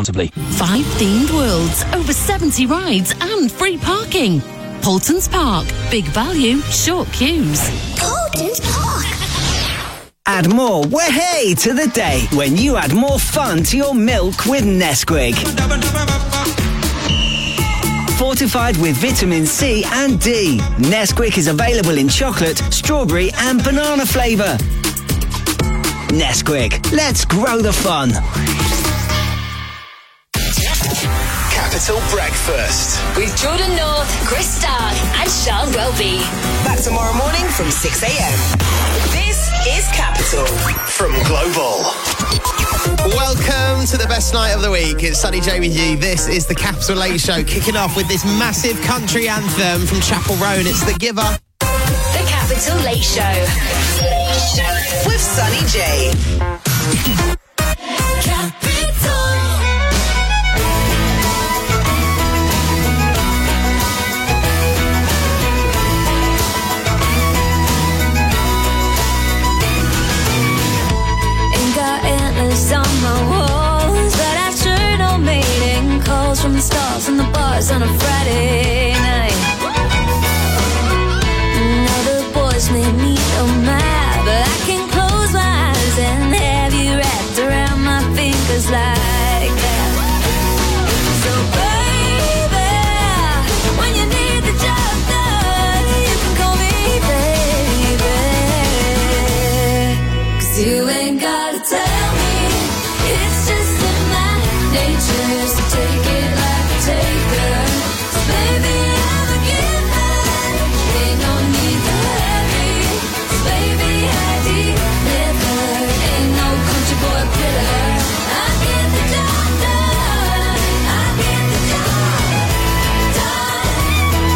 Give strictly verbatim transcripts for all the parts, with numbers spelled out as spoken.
responsibly. Five themed worlds, over seventy rides and free parking. Paultons Park. Big value, short queues. Paultons Park. Add more way to the day when you add more fun to your milk with Nesquik. Fortified with vitamin C and D, Nesquik is available in chocolate, strawberry and banana flavour. Nesquik, let's grow the fun. Capital Breakfast with Jordan North, Chris Stark and Charles Welby. Back tomorrow morning from six a.m. This is Capital from Global. Welcome to the best night of the week. It's Sunny J with you. This is the Capital Late Show, kicking off with this massive country anthem from Chapel Roan. It's The Giver. The Capital Late Show with Sunny J. Capital. On my walls, but I sure don't mating calls from the stars and the bars on a Friday night. Now the boys made me so mad, but I can close my eyes and have you wrapped around my fingers like that. So baby, when you need the job done, you can call me baby, 'cause you ain't gotta tell me. It's just in my nature, so take it like a taker. So baby, I'm a giver, ain't no need to hurry. So baby, I deliver, ain't no country boy quitter. I get the job done, I get the job done.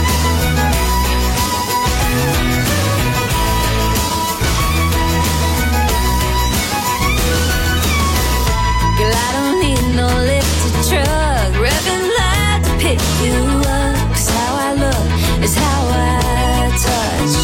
Girl, I don't need no lifted truck, revving loud to pick you up. 'Cause how I look is how I touch.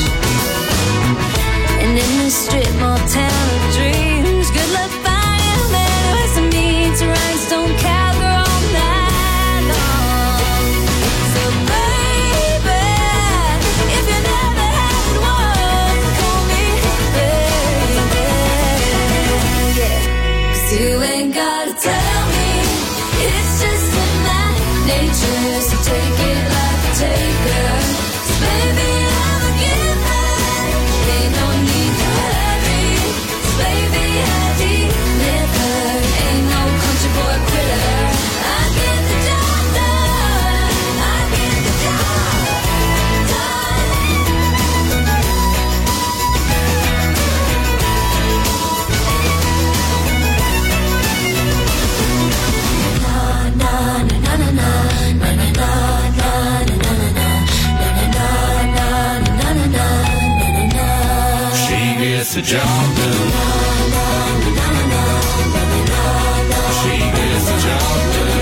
And in this strip mall town of dreams, good luck finding a man who has some needs, rhinestone cowgirl all night long. So baby, if you never had one, call me baby, yeah. 'Cause you ain't gotta tell me, it's just in my nature, so take it like a taker. 'Cause baby, I'm a giver, ain't no need to hurry. 'Cause baby, I deliver, ain't no country boy quitter. I get the job done, I get the job done. She gets the job done. She gets the job done.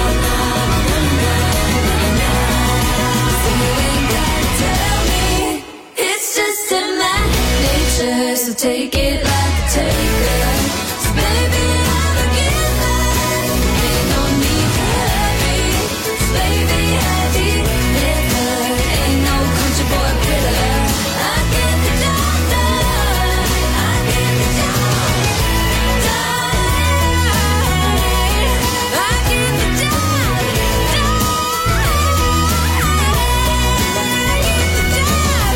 It's just in my nature, so take it like a taker. So baby, I'm a giver, ain't no need to hurry. So baby, I deliver, ain't no country boy quitter. I get the job done, I get the job done, I get the job done, I get the job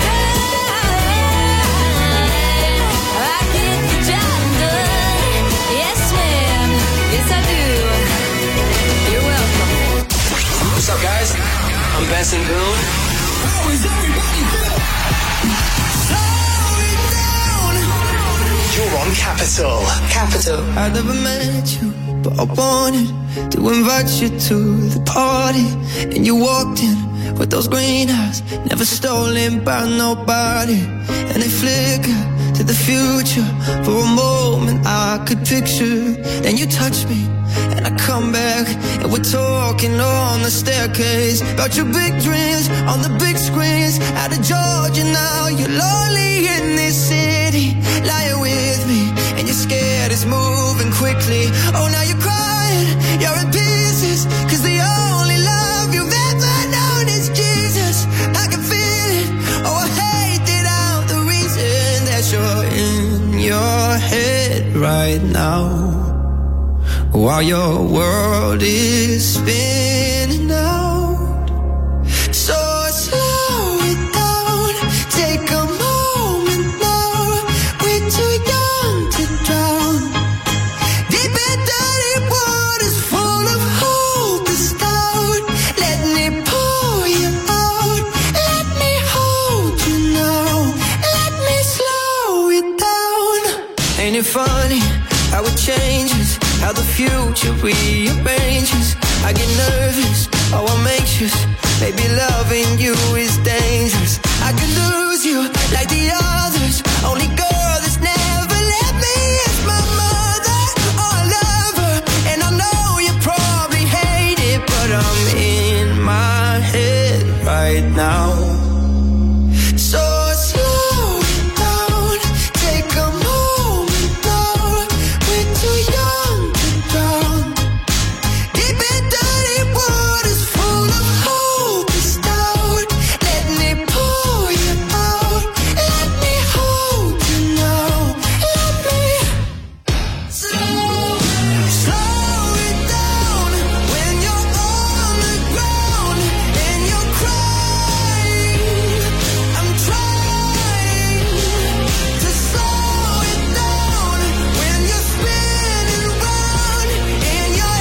I get the job done. Yes, ma'am. Yes, I do. You're welcome. What's up, guys? I'm Benson Boone. How is everybody feeling? Slow it down. You're on Capital. Capital. I never met you, but I wanted to invite you to the party. And you walked in with those green eyes, never stolen by nobody. And they flicker to the future. For a moment I could picture. Then you touch me and I come back, and we're talking on the staircase about your big dreams on the big screens. Out of Georgia now, you're lonely in this city, lying with me, and you're scared it's moving quickly. Oh, now you're crying, you're right now, while your world is spinning out. So slow it down, take a moment now. We're too young to drown. Deep in dirty waters full of hope is stout. Let me pull you out, let me hold you now, let me slow it down. Ain't it funny how it changes, how the future rearranges? I get nervous, oh I'm anxious, maybe loving you is dangerous. I could lose you like the others, only girl that's never let me is my mother or a lover. And I know you probably hate it, but I'm in my head right now. So slow it down, take a moment now. We're too young to drown. Deep in dirty waters full of hope is stout. Let me pull you out, let me hold you now, let me slow, slow it down. When you're on the ground and you're crying, I'm trying to slow it down. When you're spinning round in your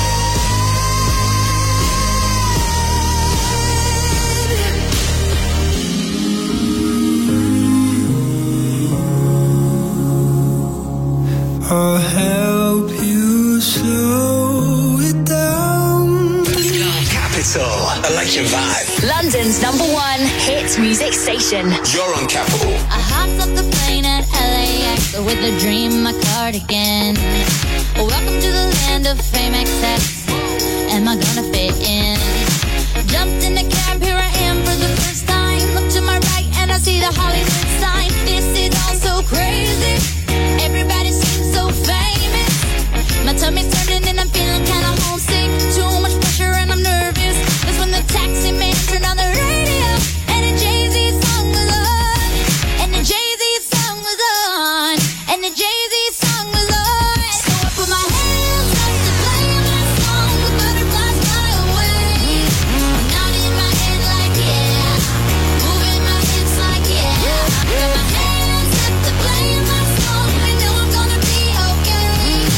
head, I'll help you slow it down. Capital Election Vibe. London's number one hit music station. You're on Capital. I hopped off the plane at L A X with a dream, my cardigan. Welcome to the land of fame excess. Am I gonna fit in? Jumped in the cab, here I am for the first time. Look to my right and I see the Hollywood sign. This is all so crazy. Everybody seems so famous. My tummy's turning and I'm feeling kinda homesick. Too much pressure and I'm nervous. That's when the taxi man turned on the radio and the Jay-Z song was on. And the Jay-Z song was on. And the Jay-Z song was on. So I put my hands up to play my song. The butterflies fly away. Nodding my head like yeah. Moving my hips like yeah. Got my hands up to play my song. I know I'm gonna be okay.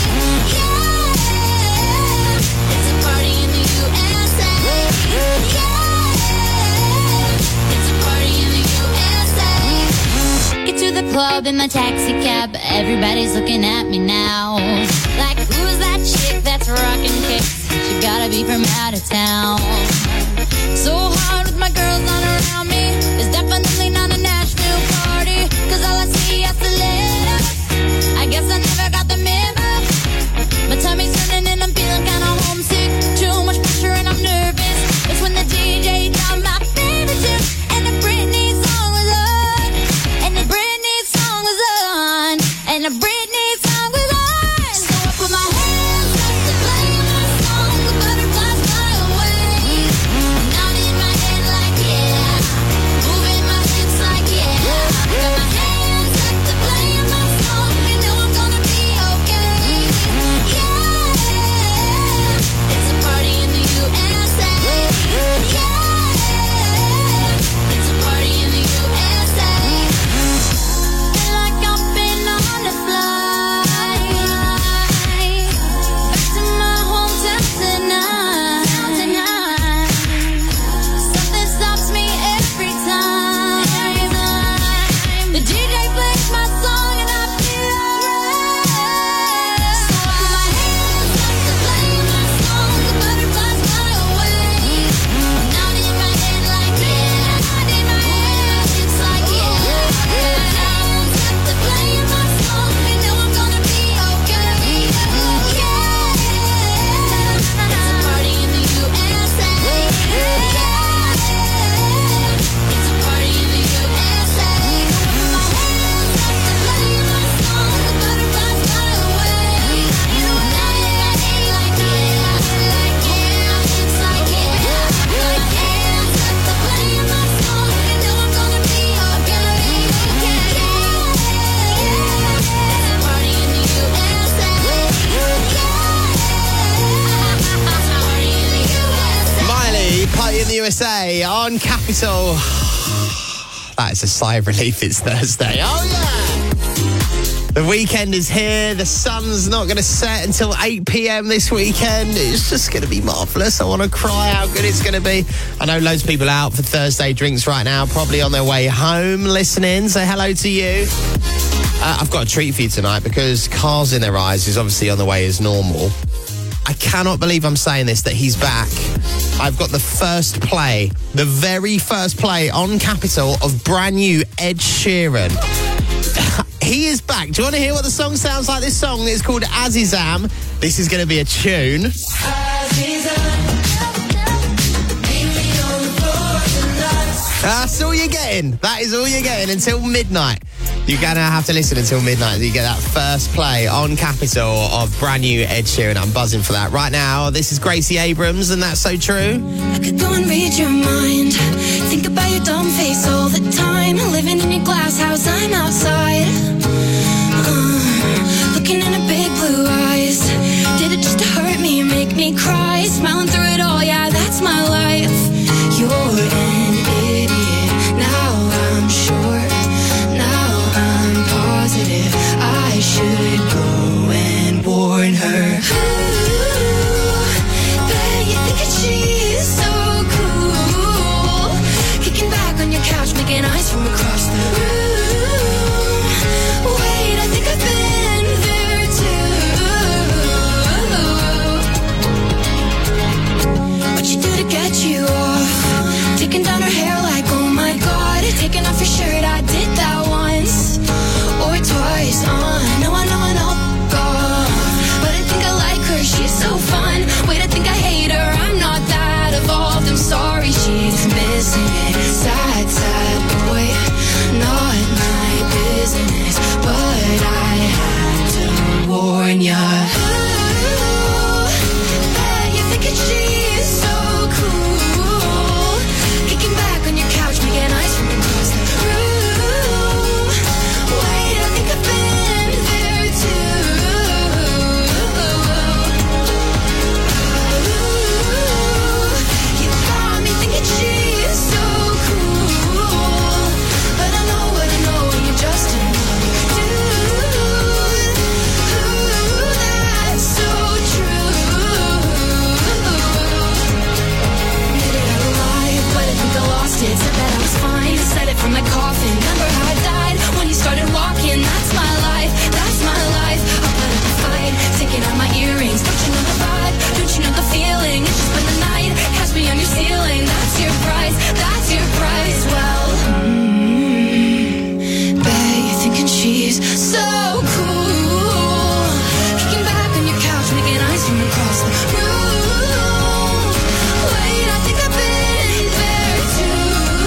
Yeah. It's a party in the U S A. Yeah. It's a party in the U S A. Get to the club in my taxi cab. Everybody's looking at me now. Like, who's that chick that's rocking kicks? She gotta be from out of town. So hard with my girls on around me. It's definitely not a Nashville party. Cause all I see is the letters. I guess I never got the memo. My tummy's turning and I'm feeling kinda homesick. Too much pressure and I'm nervous. It's when the D J dropped my favorite tune. And the Britney song was on. And the Britney song was on. And the Britney song was on. So I put my hands up to play my song. The butterflies fly away. the U S A on Capital. That is a sigh of relief. It's Thursday. Oh, yeah. The weekend is here. The sun's not going to set until eight p.m. this weekend. It's just going to be marvellous. I want to cry how good it's going to be. I know loads of people out for Thursday drinks right now, probably on their way home listening. Say hello to you. Uh, I've got a treat for you tonight because Cars in Their Eyes is obviously on the way as normal. I cannot believe I'm saying this, that he's back. I've got the first play, the very first play on Capital of brand new Ed Sheeran. He is back. Do you want to hear what the song sounds like? This song is called Azizam. This is going to be a tune. That's all you're getting. That is all you're getting until midnight. You're going to have to listen until midnight so you get that first play on Capital of brand new Ed Sheeran. I'm buzzing for that. Right now, this is Gracie Abrams, and That's So True. I could go and read your mind. Think about your dumb face all the time. Living in your glass house, I'm outside. Uh, looking in her big blue eyes. Did it just to hurt me or make me cry? Smiling through it all, yeah, that's my life. You're an idiot, now I'm sure. Positive, I should go and warn her. Ooh, bet you think that she's so cool. Kicking back on your couch, making eyes from across the room. Wait, I think I've been there too. What you do to get you off? Taking down her hair like, oh my god. Taking off your shirt, I did that once. Or twice, uh, no, I know, I know, God. But I think I like her, she's so fun. Wait, I think I hate her, I'm not that evolved. I'm sorry, she's missing it. Sad, sad boy, not my business. But I had to warn ya. Ooh, bet you think that she's so cool. Kicking back on your couch, making eyes from across the room. Said that I was fine, said it from my coffin. Remember how I died when you started walking? That's my life, that's my life. I'll put up a fight, taking out my earrings. Don't you know the vibe? Don't you know the feeling? It's just been the night, catch me on your ceiling. That's your price, that's your price. Well, mm, bet you're thinking she's so cool. Kicking back on your couch, making eyes from across the room. Wait, I think I've been there too.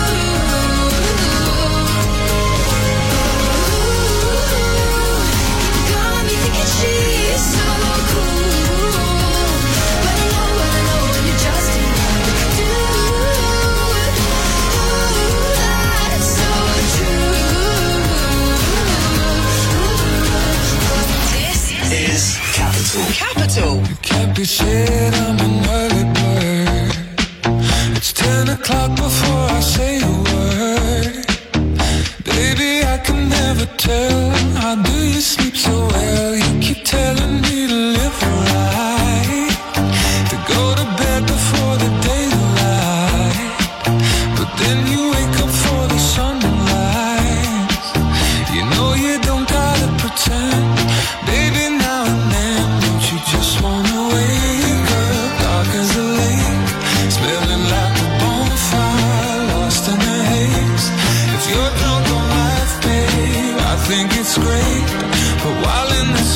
Capital. You can't be said I'm an early bird. It's ten o'clock before I say a word. Baby, I can never tell. How do you sleep so well? You keep telling me to live right, to go to bed before the daylight. But then you wake up for the sunrise. You know you don't gotta pretend. Baby, now and then, don't you just wanna wake up dark as a lake, smelling like a bonfire, lost in the haze. If you're drunk on life, babe, I think it's great. But while in the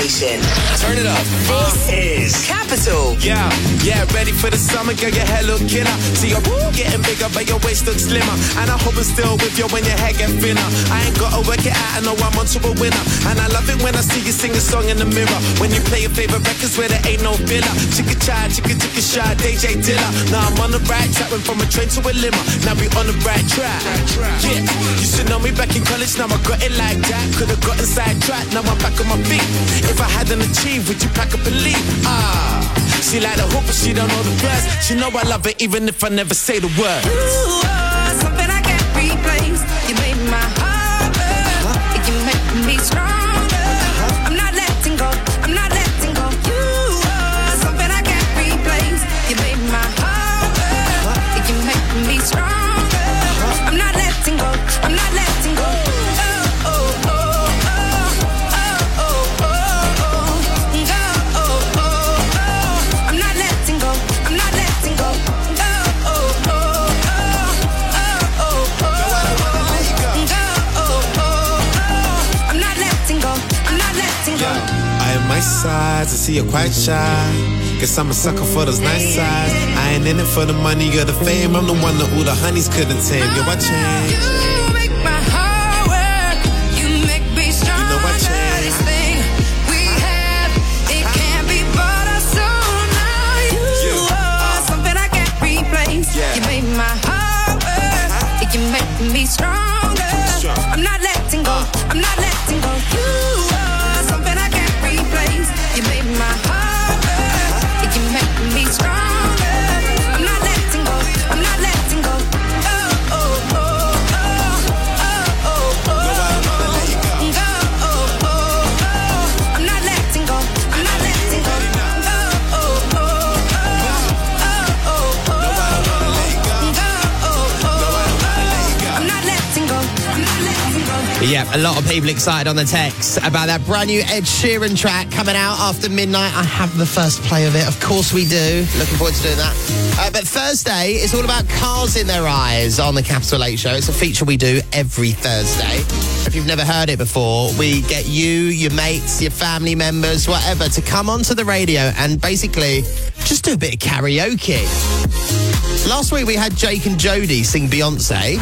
station. Turn it up. This is Capital. Yeah, yeah, ready for the summer, girl, your hair look killer. See your woo getting bigger, but your waist looks slimmer. And I hope I'm still with you when your hair get thinner. I ain't gotta work it out, I know I'm onto a winner. And I love it when I see you sing a song in the mirror. When you play your favorite records where there ain't no filler. Chicka chai, chicka chicka shy, D J Dilla. Now I'm on the right track, went from a train to a limo. Now we on the right track. Yeah, used to know me back in college, now I got it like that. Could've gotten sidetracked, now I'm back on my feet. If I hadn't achieved, would you pack up and leave? Ah, she like the hoop, but she don't know the words. She know I love it even if I never say the words. You are something I can't replace. You made my heart burn. You make me stronger. I'm not letting go. I'm not letting go. You are something I can't replace. You made my heart burn. You make me stronger. I'm not letting go. I'm not letting go. Oh, oh, oh. My sides, I see you're quite shy. Guess I'm a sucker for those nice sides. I ain't in it for the money or the fame. I'm the one that all the honeys couldn't tame. Yo, I change. You make my heart work. You make me stronger. You know I change. This thing we have, it can't be bought or sold. Now you yeah. are uh, something I can't replace. Yeah. You make my heart work. Uh-huh. You make me stronger. Strong. I'm not letting go. Uh. I'm not letting go. You are something I can't replace. You made my heart burn. You make me stronger. I'm not letting go. I'm not letting go. Oh, oh, oh, oh, oh, oh, oh. Go, oh, oh, oh. I'm not letting go. I'm not letting go. Oh, oh, oh, oh, oh, oh. Go, oh, oh. I'm not letting go. I'm not letting go. Yeah, a lot of people excited on the text about that brand new Ed Sheeran track coming out after midnight. I have the first play of it. Of course we do. Looking forward to doing that. Uh, but Thursday is all about cars in their eyes on the Capital eight Show. It's a feature we do every Thursday. If you've never heard it before, we get you, your mates, your family members, whatever, to come onto the radio and basically just do a bit of karaoke. Last week we had Jake and Jodie sing Beyonce.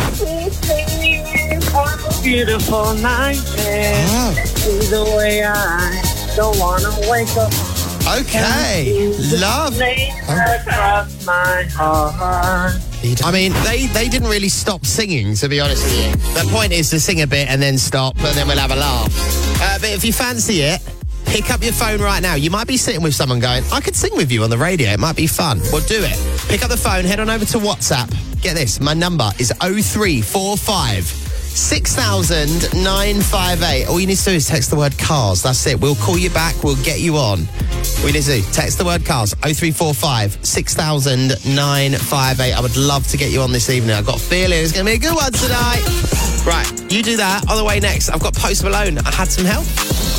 Beautiful night, oh. See the way I don't want to wake up. Okay, love. Across my heart. I mean, they, they didn't really stop singing, to be honest with you. The point is to sing a bit and then stop, and then we'll have a laugh. Uh, but if you fancy it, pick up your phone right now. You might be sitting with someone going, I could sing with you on the radio. It might be fun. Well, do it. Pick up the phone, head on over to WhatsApp. Get this, my number is oh three four five six thousand nine five eight. All you need to do is text the word cars. That's it. We'll call you back. We'll get you on. We need to text the word cars. oh three four five six thousand nine five eight. I would love to get you on this evening. I've got a feeling it's going to be a good one tonight. Right, you do that. On the way next, I've got Post Malone. I had some help.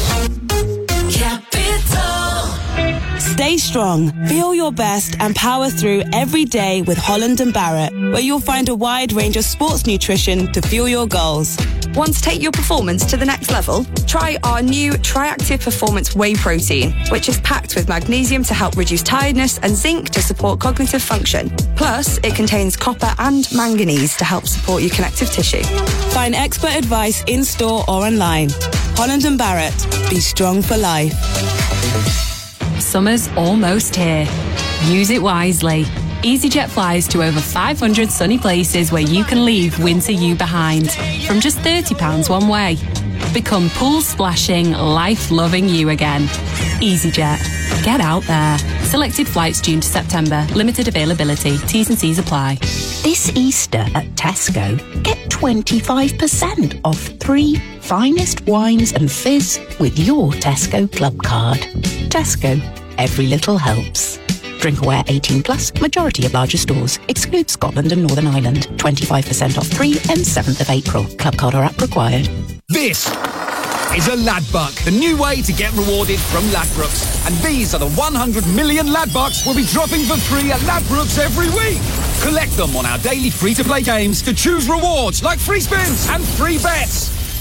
Stay strong, feel your best and power through every day with Holland and Barrett, where you'll find a wide range of sports nutrition to fuel your goals. Want to take your performance to the next level? Try our new Triactive Performance Whey Protein, which is packed with magnesium to help reduce tiredness and zinc to support cognitive function. Plus, it contains copper and manganese to help support your connective tissue. Find expert advice in-store or online. Holland and Barrett, be strong for life. Summer's almost here. Use it wisely. EasyJet flies to over five hundred sunny places where you can leave winter you behind from just thirty pounds one way. Become pool splashing, life-loving you again. EasyJet. Get out there. Selected flights June to September. Limited availability. T's and C's apply. This Easter at Tesco, get twenty-five percent off three finest wines and fizz with your Tesco Club card. Tesco. Every little helps. Drink aware eighteen plus, majority of larger stores. Exclude Scotland and Northern Ireland. twenty-five percent off three and seventh of April. Club card or app required. This is a Ladbuck, the new way to get rewarded from Ladbrokes. And these are the one hundred million Ladbucks we'll be dropping for free at Ladbrokes every week. Collect them on our daily free-to-play games to choose rewards like free spins and free bets.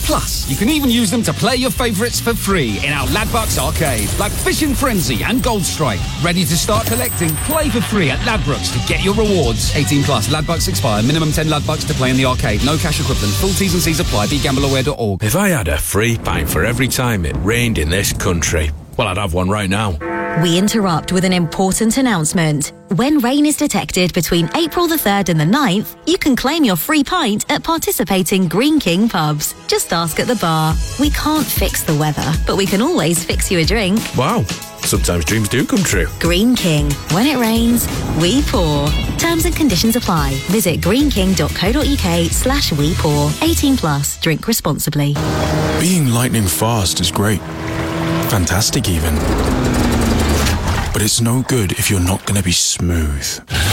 Plus, you can even use them to play your favourites for free in our Ladbrokes arcade, like Fishing Frenzy and Gold Strike. Ready to start collecting? Play for free at Ladbrokes to get your rewards. eighteen plus. Ladbrokes expire. Minimum ten Ladbrokes to play in the arcade. No cash equivalent. Full T's and C's apply. be gamble aware dot org. If I had a free pint for every time it rained in this country, well, I'd have one right now. We interrupt with an important announcement. When rain is detected between April the third and the ninth, you can claim your free pint at participating Green King pubs. Just ask at the bar. We can't fix the weather, but we can always fix you a drink. Wow. Sometimes dreams do come true. Green King. When it rains, we pour. Terms and conditions apply. Visit greenking.co.uk slash we pour. eighteen plus. Drink responsibly. Being lightning fast is great. Fantastic even. But it's no good if you're not going to be smooth.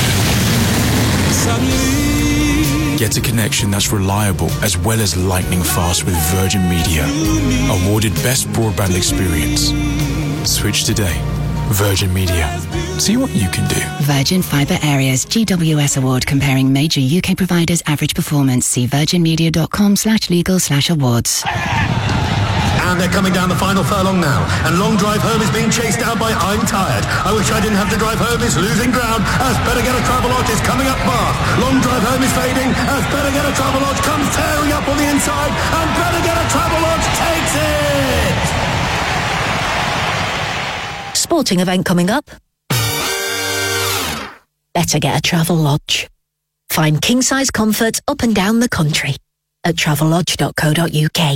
Get a connection that's reliable as well as lightning fast with Virgin Media. Awarded Best Broadband Experience. Switch today. Virgin Media. See what you can do. Virgin Fibre Areas G W S Award comparing major U K providers' average performance. See virginmedia.com slash legal slash awards. And they're coming down the final furlong now. And Long Drive Home is being chased down by I'm Tired. I Wish I Didn't Have to Drive Home is losing ground as Better Get a Travelodge is coming up Bath. Long Drive Home is fading as Better Get a Travelodge comes tearing up on the inside. And Better Get a Travelodge takes it! Sporting event coming up. Better Get a Travelodge. Find king-size comfort up and down the country at travelodge dot co dot uk.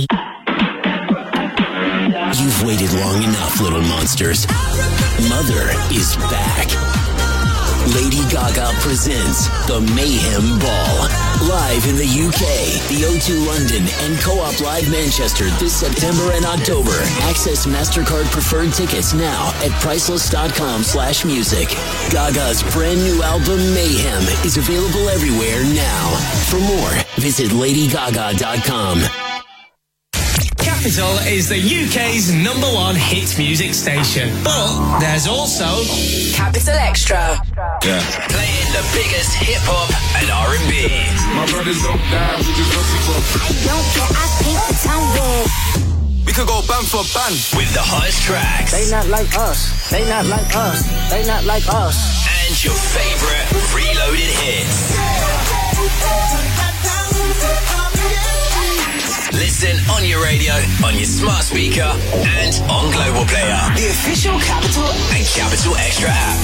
You've waited long enough, little monsters. Mother is back. Lady Gaga presents the Mayhem Ball. Live in the U K, the O two London and Co-op Live Manchester this September and October. Access MasterCard preferred tickets now at priceless.com slash music. Gaga's brand new album Mayhem is available everywhere now. For more, visit lady gaga dot com. Capital is the U K's number one hit music station. But there's also Capital Extra. Yeah. Playing the biggest hip-hop and R and B. My brothers don't die, we just listen for. I don't care, I paint the town red. We could go band for band. With the hottest tracks. They not like us. They not like us. They not like us. And your favorite reloaded hits. Listen on your radio, on your smart speaker, and on Global Player. The official Capital and Capital Extra app.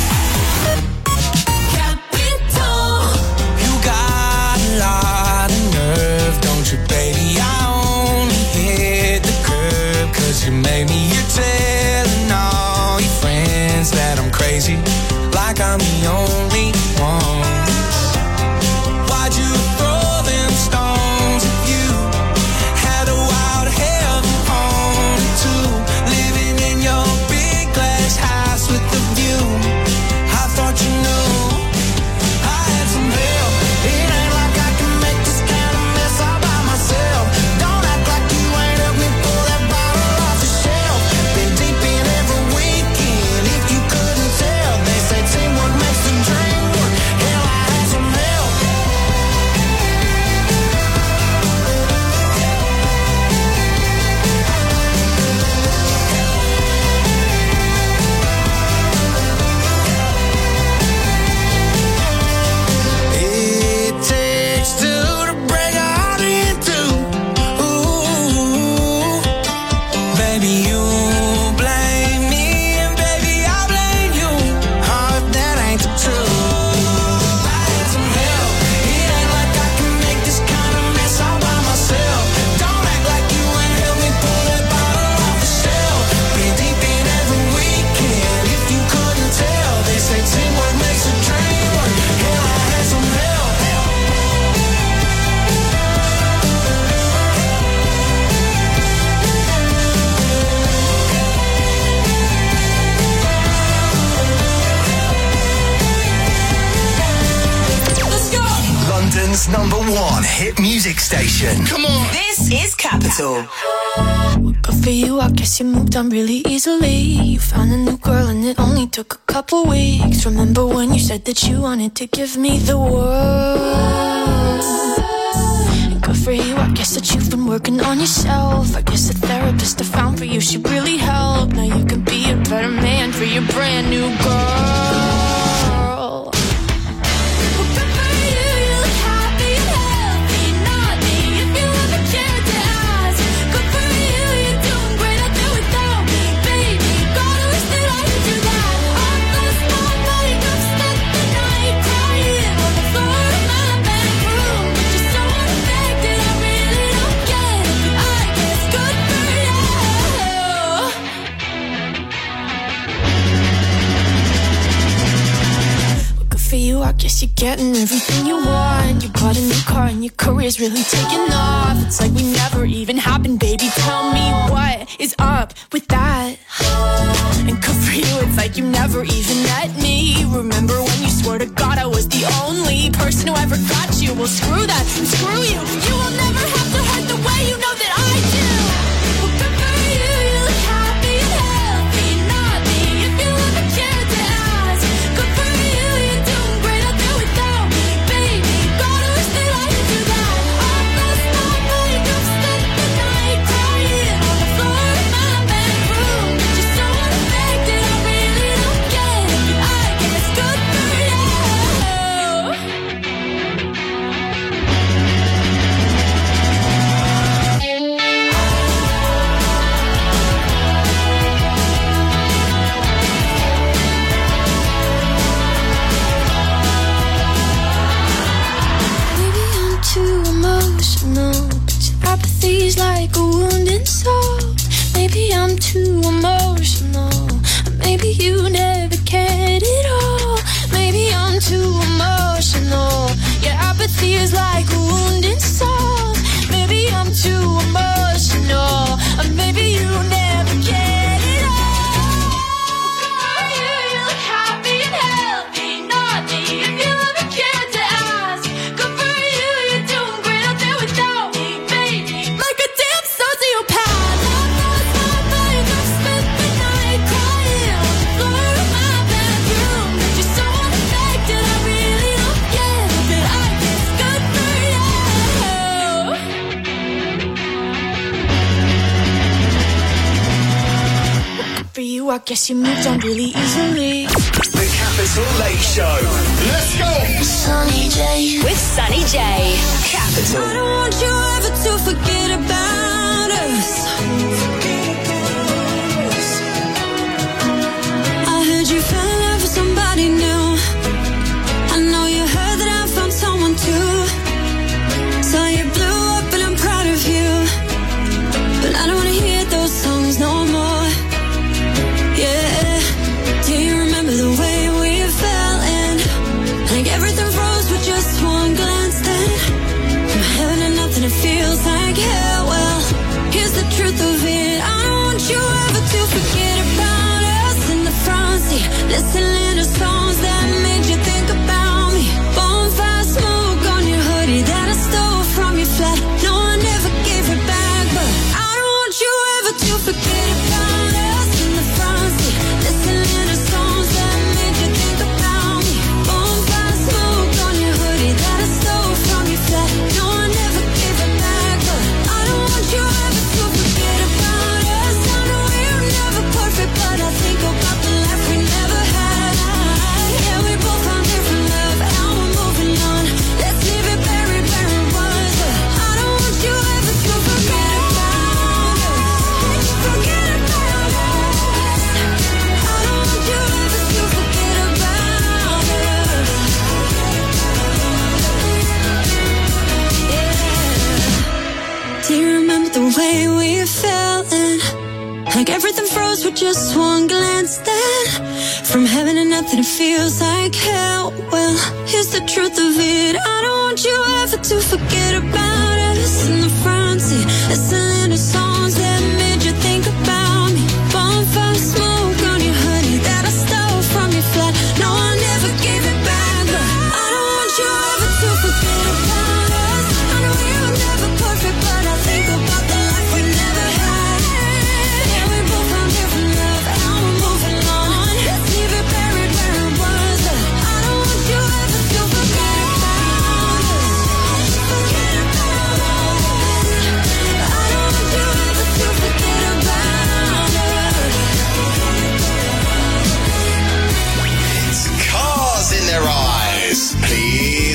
Capital. You got a lot of nerve, don't you, baby? I only hit the curb 'cause you made me. You're telling all your friends that I'm crazy, like I'm the only one. Why'd you throw them stones at you? Had a wild heaven on it too. Living in your big glass house with the view. I thought you knew I had some help. It ain't like I can make this kind of mess all by myself. Don't act like you ain't helped me pull that bottle off the shelf. Been deep in every weekend. If you couldn't tell, they say teamwork makes the dream work. Hell, I had some help. It takes two to break a heart in two. Ooh, baby, you blame me, and baby, I blame you. Oh, if that ain't the truth. I had some help. It ain't like I can make this kind of mess all by myself. Don't act like you ain't helped me pull that bottle off the shelf. Been deep in every weekend. If you couldn't tell, they say teamwork makes a dream work. Hell, I had some help. Let's go. London's number one hit music station. Come on. This is Capital. Good for you, I guess you moved on really easily. You found a new girl and it only took a couple weeks. Remember when you said that you wanted to give me the world? Good for you, I guess that you've been working on yourself. I guess the therapist I found for you should really help. Now you can be a better man for your brand new girl. I guess you're getting everything you want. You bought a new car and your career's really taking off. It's like we never even happened, baby. Tell me what is up with that. And good for you, it's like you never even met me. Remember when you swore to God I was the only person who ever got you? Well, screw that, screw you. You will never have to hurt the way you know that I do. Well, good for you, you look happy and healthy. Not me, if you ever cared to ask. Good for you, you're doing great out there without me, baby. God, I wish they let you do that. I lost my mind, I've spent the night crying on the floor of my bedroom. Just so unaffected, I really don't get it, but I guess good for you. Maybe I'm too emotional, but your apathy's like a wounded soul. Maybe I'm too emotional, or maybe you never cared at all. Maybe I'm too emotional, your apathy is like a wounded soul. Maybe I'm too emotional, or maybe you never cared at all. You, you look happy and healthy, not me, if you ever cared to ask. Good for you, you're doing great out there without me, baby. Like a damn sociopath. I've lost my mind, I've spent the night crying on the floor of my bedroom. You're so unaffected, I really don't get it, but I guess good for you. Good for you, I guess you moved on really easily. The Capital Late Show. Let's go! Sunny J. With Sunny J. Capital. I don't want you ever to forget about us. I heard you fell in love with somebody new. I know you heard that I found someone too. So you blew up and I'm proud of you. But I don't wanna hear those songs no more. Yeah. Do you remember the way we fell in? Like everything froze with just one glance then. From heaven to nothing, it feels like hell. Well, here's the truth of it. I don't want you ever to forget about us in the front seat, listening to songs that made you think about me. Bonfire smoke on your hoodie that I stole from your flat. No, I never gave it back, but I don't want you ever to forget about us in the front seat, listening to songs that made you think about me. Bonfire smoke on your hoodie that I stole from your flat. No, I never gave it back, but I don't want you ever to forget about us. I know we're never perfect, but I think about the life we never had. Yeah, we both found different love, and we're moving on. Let's leave it buried where it was, but I don't want you ever to forget about us. Forget about us. I don't want you ever to forget about us. Yeah. Do you remember the way we fell in? Like everything froze with just one glance then. From heaven to nothing, it feels like hell. Well, here's the truth of it. I don't want you ever to forget about us in the front seat, listening to songs that made you think about me. Bonfire smoke on your hoodie that I stole from your flat. No, I never gave it back, but I don't want you ever to forget about us. I know we were never perfect, but I think about the life we never had. Yeah, we both found different love, and we're moving on. Let's leave it buried where it was, but I don't want you ever to forget about us. Forget about us. I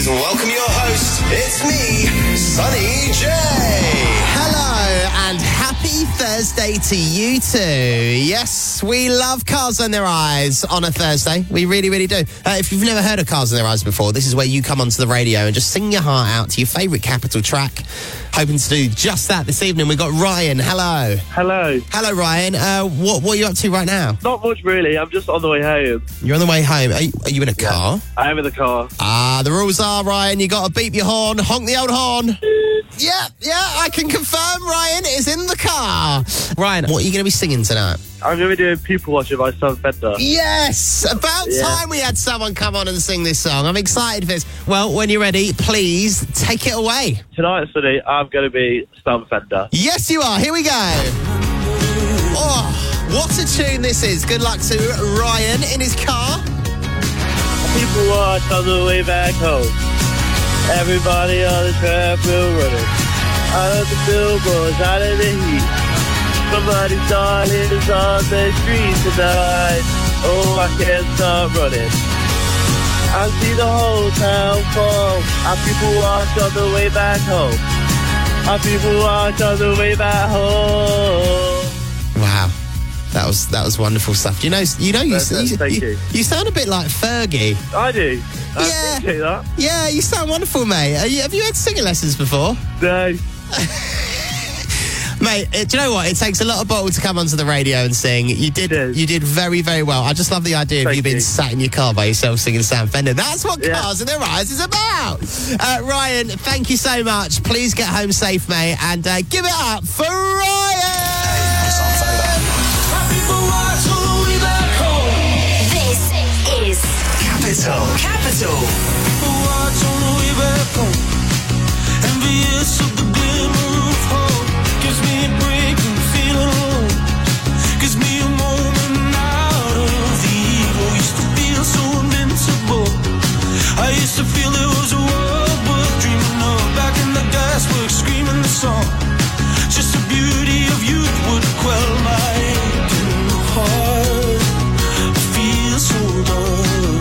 please welcome your host. It's me, Sonny J. Hello and happy Thursday to you too. Yes, we love Cars on Their Eyes on a Thursday. We really, really do. Uh, if you've never heard of Cars on Their Eyes before, this is where you come onto the radio and just sing your heart out to your favourite Capital track. Hoping to do just that this evening. We've got Ryan. Hello. Hello. Hello, Ryan. Uh, what, what are you up to right now? Not much, really. I'm just on the way home. You're on the way home. Are you, are you in a car? I am in the car. Ah, the rules are, Ryan, you got to beep your horn, honk the old horn. Yeah, yeah, I can confirm Ryan is in the car. Ryan, what are you going to be singing tonight? I'm going to be doing People Watcher by Sam Fender. Yes! About Yeah. time we had someone come on and sing this song. I'm excited for this. Well, when you're ready, please take it away. Tonight, Sonny, I'm going to be Sam Fender. Yes, you are. Here we go. Oh, what a tune this is. Good luck to Ryan in his car. People watch on the way back home. Everybody on the track will run it. Out of the billboards, out of the heat. Somebody's darling is on the street tonight. Oh, I can't stop running. I see the whole town fall. Our people watch on the way back home. Our people watch on the way back home. Wow. That was that was wonderful stuff. You know, you know, you, Thank you, you. you, you sound a bit like Fergie. I do. I Yeah. appreciate that. Yeah, you sound wonderful, mate. Are you, have you had singing lessons before? No. Mate, it, do you know what? It takes a lot of bottle to come onto the radio and sing. You did, you did very, very well. I just love the idea of Thank you being you. sat in your car by yourself singing Sam Fender. That's what Yeah. Cars in Their Eyes is about. Uh, Ryan, thank you so much. Please get home safe, mate, and uh, give it up for Ryan. This is Capital. Capital. Watch on the way back home. Envious of the glimmer of hope. Gives me a break from feeling alone. Gives me a moment out of the evil. Used to feel so invincible. I used to feel there was a world worth dreaming of. Back in the gasworks, screaming the song. Just the beauty of youth would quell my aching heart. I feel so dumb.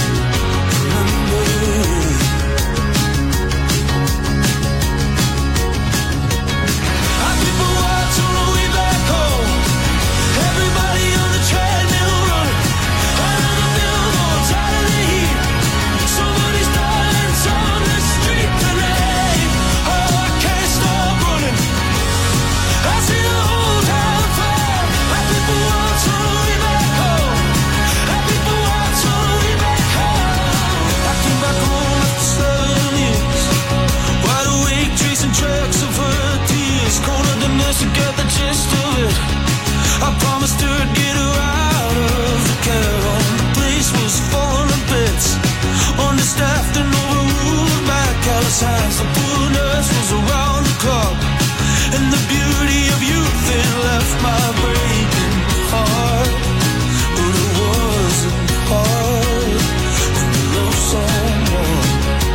Tracks of her tears, colder than us to get the gist of it. I promised her I'd get her out of the caravan. The place was falling to bits, understaffed and overruled by callous hands. The poor nurse was around the clock, and the beauty of youth it left my breaking heart. But it wasn't hard when you love someone.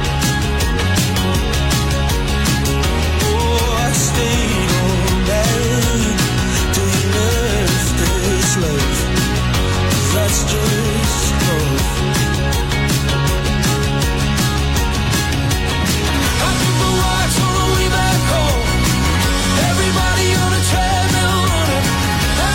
I stayed all night till you left this life. That's just love. Our people watch on the way back home. Everybody on a treadmill running.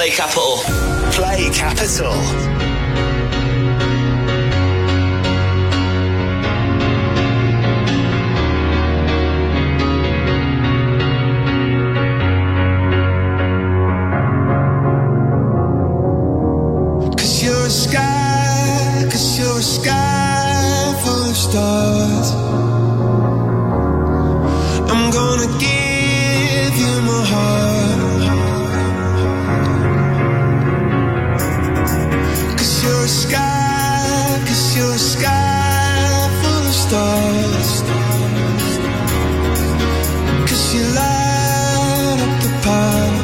Play Capital. Play Capital. You're a sky, cause you're a sky full of stars. I'm gonna give you my heart. Cause you're a sky, cause you're a sky full of stars. Cause you light up the park.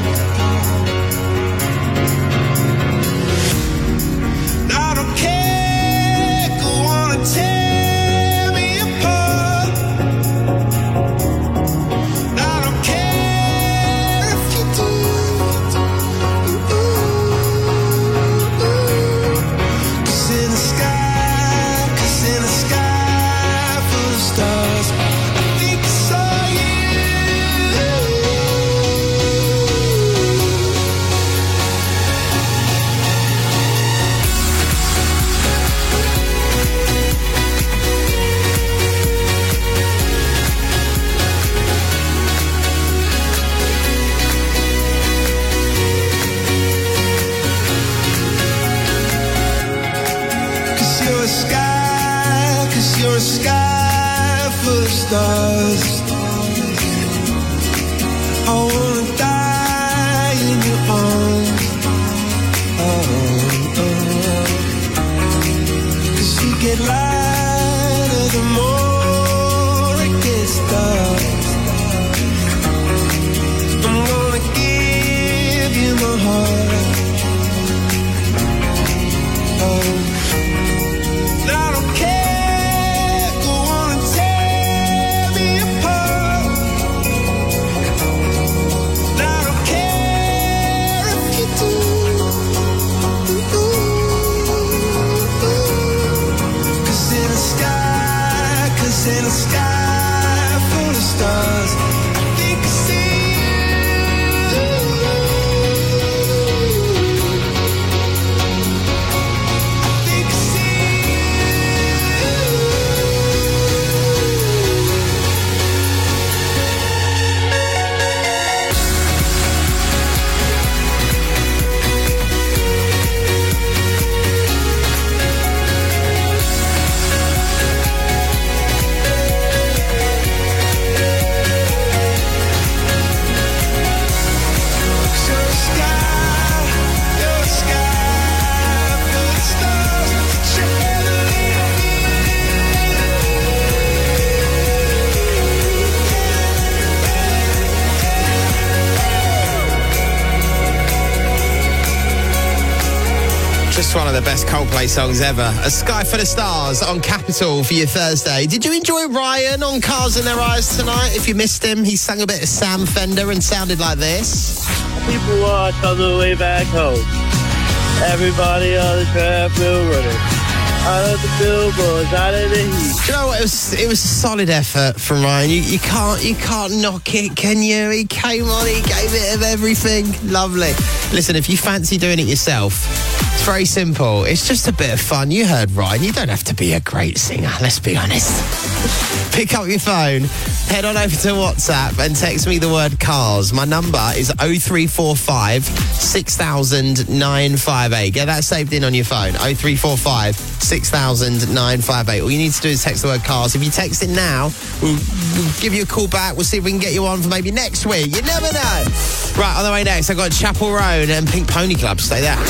Tear me apart. I don't care if you do. Cause in the sky, cause in the sky full of stars, I think I saw you. You're a sky, cause you're a sky full of stars. I wanna die in your arms. Oh, oh. Cause you get lighter the more it gets dark. I'm gonna give you my heart. Oh, I don't care, go on and tear me apart. I don't care if you do. Cause in the sky, cause in the sky full of stars, I think I see just one of the best Coldplay songs ever. A Sky Full of Stars on Capital for your Thursday. Did you enjoy Ryan on Cars in Their Eyes tonight? If you missed him, he sang a bit of Sam Fender and sounded like this. People watch on the way back home. Everybody on the track will run it. Out of the billboards, out of the heat. Do you know what? It was it was a solid effort from Ryan. You, you can't you can't knock it, can you? He came on, he gave it of everything. Lovely. Listen, if you fancy doing it yourself, it's very simple. It's just a bit of fun. You heard Ryan. You don't have to be a great singer, let's be honest. Pick up your phone, head on over to WhatsApp and text me the word cars. My number is oh three four five, six thousand, nine five eight. Get that saved in on your phone. oh three four five, six thousand, nine five eight. All you need to do is text the word cars. If you text it now, we'll, we'll give you a call back. We'll see if we can get you on for maybe next week. You never know. Right, on the way next, I've got Chapel Roan and Pink Pony Club. Stay there.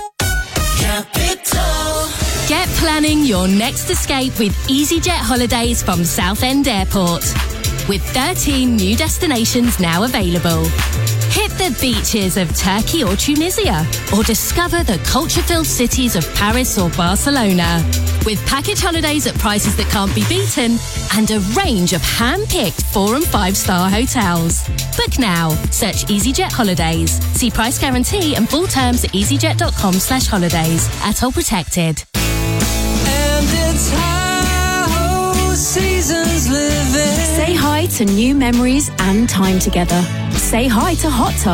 Capital. Get planning your next escape with EasyJet Holidays from Southend Airport. With thirteen new destinations now available. Hit the beaches of Turkey or Tunisia, or discover the culture-filled cities of Paris or Barcelona. With package holidays at prices that can't be beaten, and a range of hand-picked four and five-star hotels. Book now. Search EasyJet Holidays. See price guarantee and full terms at easyjet.com slash holidays. At all protected. And it's how seasons living. Say hi to new memories and time together. Say hi to hot tubs.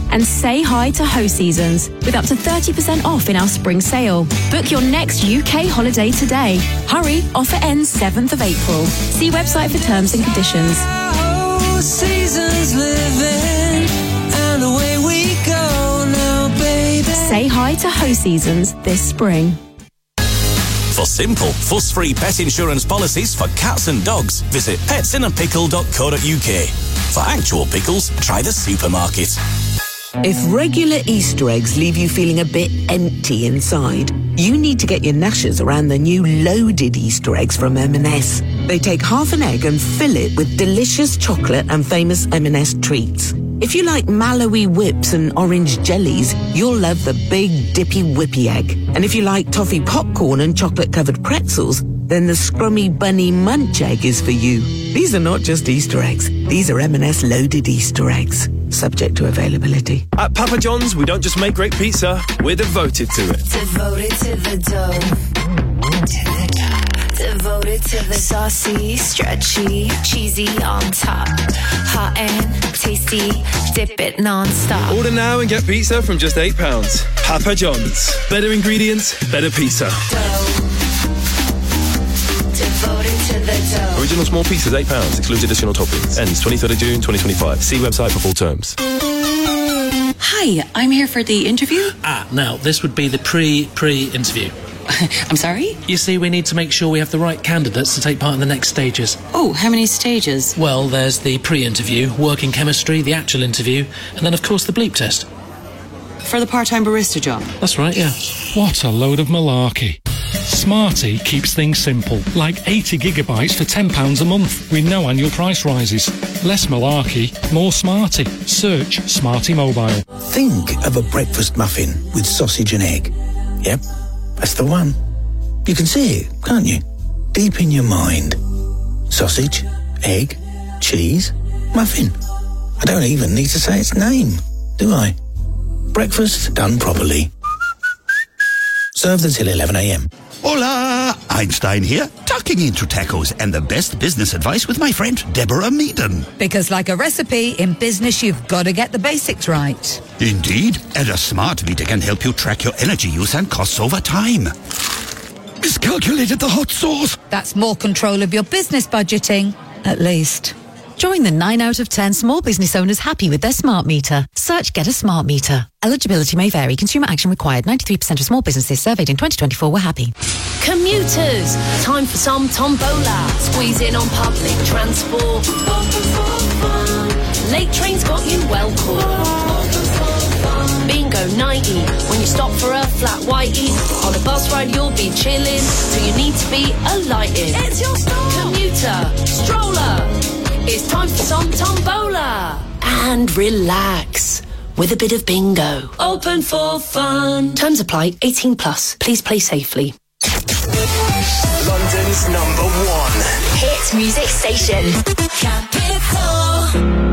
And say hi to Ho Seasons with up to thirty percent off in our spring sale. Book your next U K holiday today. Hurry, offer ends seventh of April. See website for terms and conditions. Ho Seasons living, and away we go now, baby. Say hi to Ho Seasons this spring. For simple, fuss-free pet insurance policies for cats and dogs, visit pets in a pickle dot co dot U K. For actual pickles, try the supermarket. If regular Easter eggs leave you feeling a bit empty inside, you need to get your gnashers around the new loaded Easter eggs from M and S. They take half an egg and fill it with delicious chocolate and famous M and S treats. If you like Malawi whips and orange jellies, you'll love the big dippy whippy egg. And if you like toffee popcorn and chocolate-covered pretzels, then the scrummy bunny munch egg is for you. These are not just Easter eggs. These are M and S loaded Easter eggs, subject to availability. At Papa John's, we don't just make great pizza, we're devoted to it. Devoted to the dough. To the dough. Devoted to the saucy, stretchy, cheesy on top. Hot and tasty, dip it non-stop. Order now and get pizza from just eight pounds. Papa John's. Better ingredients, better pizza. Devoted to the dough. Original small pizzas, eight pounds. Excludes additional toppings. Ends twenty-third of June, twenty twenty-five. See website for full terms. Hi, I'm here for the interview. Ah, now, this would be the pre-pre-interview. I'm sorry? You see, we need to make sure we have the right candidates to take part in the next stages. Oh, how many stages? Well, there's the pre-interview, working chemistry, the actual interview, and then, of course, the bleep test. For the part-time barista job? That's right, yeah. What a load of malarkey. Smarty keeps things simple, like eighty gigabytes for ten pounds a month, with no annual price rises. Less malarkey, more Smarty. Search Smarty Mobile. Think of a breakfast muffin with sausage and egg. Yep, that's the one. You can see it, can't you? Deep in your mind. Sausage, egg, cheese, muffin. I don't even need to say its name, do I? Breakfast done properly. Served until eleven a.m. Hola! Einstein here, tucking into tacos and the best business advice with my friend Deborah Meaden. Because like a recipe, in business you've got to get the basics right. Indeed, and a smart meter can help you track your energy use and costs over time. Miscalculated the hot sauce. That's more control of your business budgeting, at least. Join the nine out of ten small business owners happy with their smart meter. Search Get a Smart Meter. Eligibility may vary. Consumer action required. ninety-three percent of small businesses surveyed in twenty twenty-four were happy. Commuters, time for some tombola. Squeeze in on public transport. Late trains got you well caught. Bingo ninety, when you stop for a flat whitey. On a bus ride you'll be chilling, so you need to be alighted. It's your stop. Commuter, stroller. It's time for some tombola. And relax with a bit of bingo. Open for fun. Terms apply. eighteen plus. Please play safely. London's number one hit music station. Capital.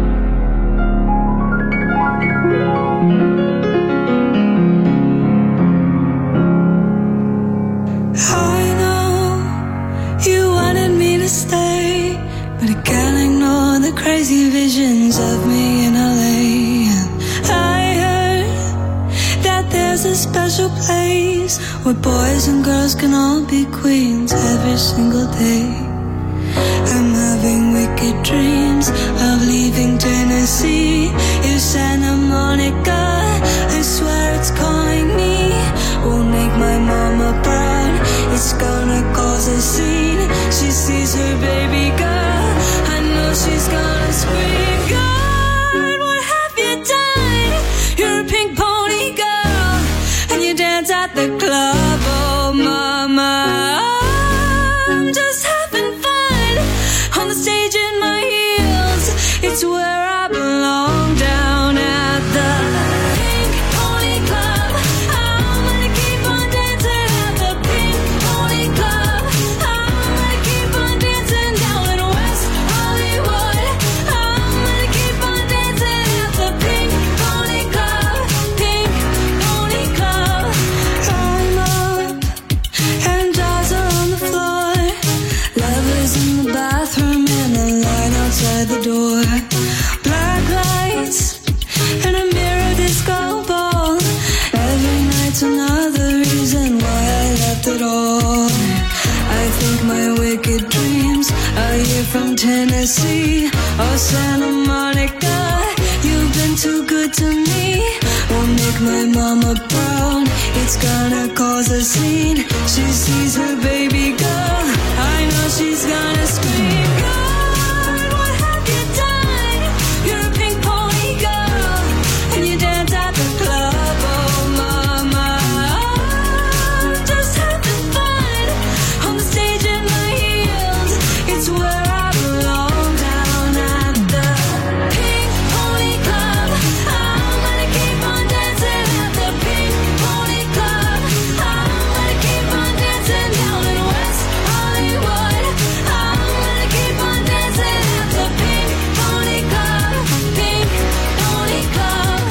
I know you wanted me to stay, but I can't ignore the crazy visions of me in L A. And I heard that there's a special place where boys and girls can all be queens every single day. I'm having wicked dreams of leaving Tennessee. If Santa Monica, I swear it's calling me, won't make my mama proud. It's gonna cause a scene. She sees her baby girl, I know she's gonna scream. God, what have you done? You're a pink pony girl, and you dance at the club. Oh mama, I'm just having fun on the stage in my heels. It's where I belong, down at the Pink Pony Club. I'm gonna keep on dancing at the Pink Pony Club. I'm gonna keep on dancing down and think my wicked dreams are here from Tennessee or Santa Monica. You've been too good to me. Won't make my mama proud. It's gonna cause a scene. She sees her baby girl. I know she's gonna scream. God, what have you done? You're a pink pony girl, and you dance at the club. Oh, mama, I'm just having fun on the stage in my heels. It's where I belong, down at the Pink Pony Club. I'm gonna keep on dancing at the Pink Pony Club. I'm gonna keep on dancing down in West Hollywood. I'm gonna keep on dancing at the Pink Pony Club. Pink Pony Club.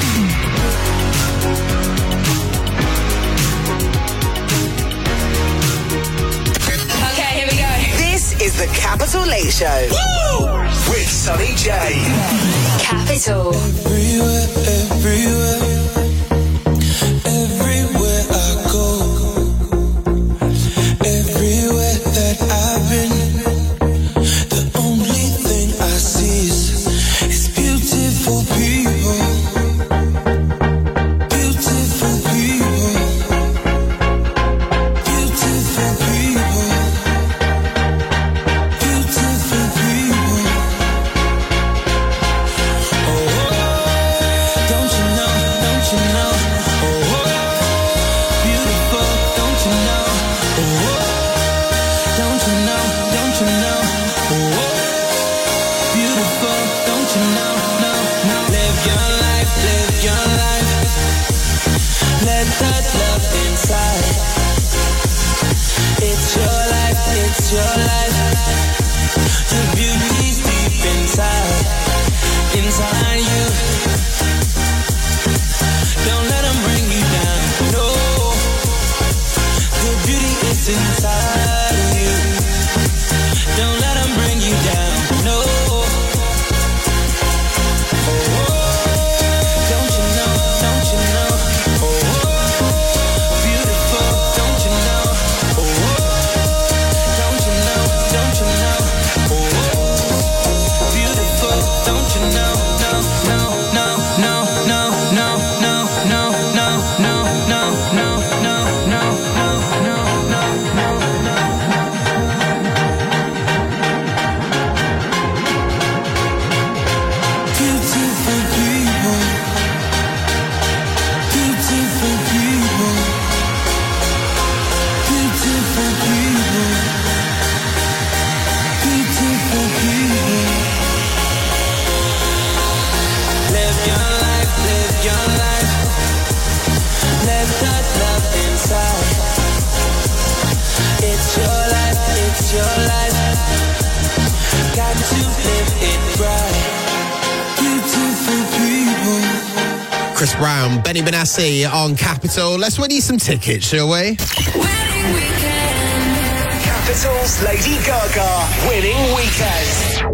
Okay, here we go. This is the Capital Late Show. Woo! With Sonny J. Capital. Everywhere, everywhere, everywhere I go, everywhere that I've been, the only thing I see is, is beautiful people, beautiful people, beautiful people, beautiful people. Don't you know, don't you know, oh, beautiful, don't you know, oh, don't you know, don't you know, oh, beautiful, don't you know, no, no. Live your life, live your life, let that love inside. It's your life, it's your life, your beauty's deep inside, inside you. Don't let them bring you down, no. The beauty is inside of you. Don't let them bring you down, no. Oh, don't you know, don't you know, oh, beautiful, don't you know, oh, don't you know, don't you know, oh, beautiful, don't you know, no, no, no, no, no, no, no, no, no, no, no, no, no, no, no, no, no, no. Beautiful people, beautiful people, beautiful people, beautiful people. Live your life, live your life, let that love inside. It's your life, it's your life, got to live it right. Beautiful people. Chris Brown, Benny Benassi on Capital. Let's win you some tickets, shall we? Capital's Lady Gaga winning weekend.